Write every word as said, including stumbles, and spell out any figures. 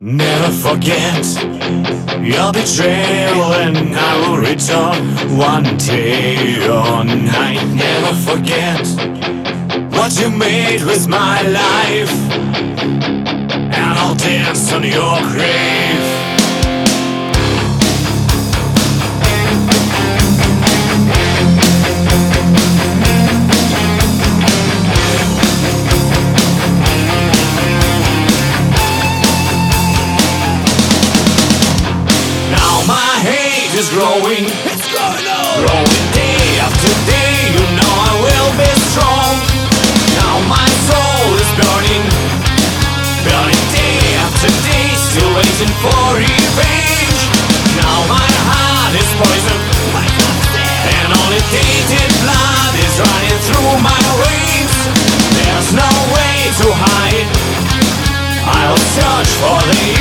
Never forget your betrayal, and I will return one day or night. Never forget what you made with my life, and I'll dance on your grave. Is growing, it's growing on. Growing day after day, you know I will be strong. Now my soul is burning, burning day after day, still waiting for revenge. Now my heart is poisoned, and only tainted blood is running through my veins. There's no way to hide, I'll search for the